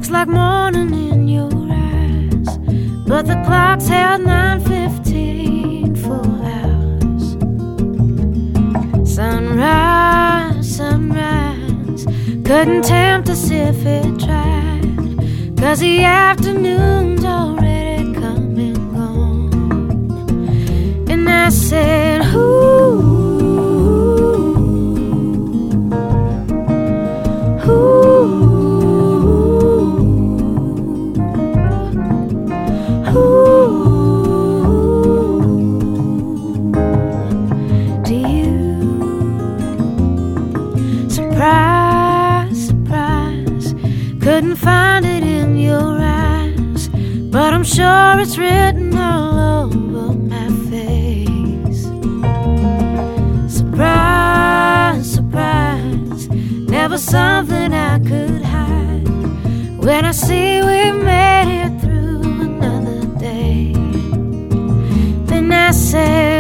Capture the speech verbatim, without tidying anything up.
looks like morning in your eyes, but the clock's held nine fifteen for hours. Sunrise, sunrise, couldn't tempt us if it tried, 'cause the afternoon's already come and gone. And I said, ooh, couldn't find it in your eyes, but I'm sure it's written all over my face. Surprise, surprise, never something I could hide. When I see we made it through another day, then I say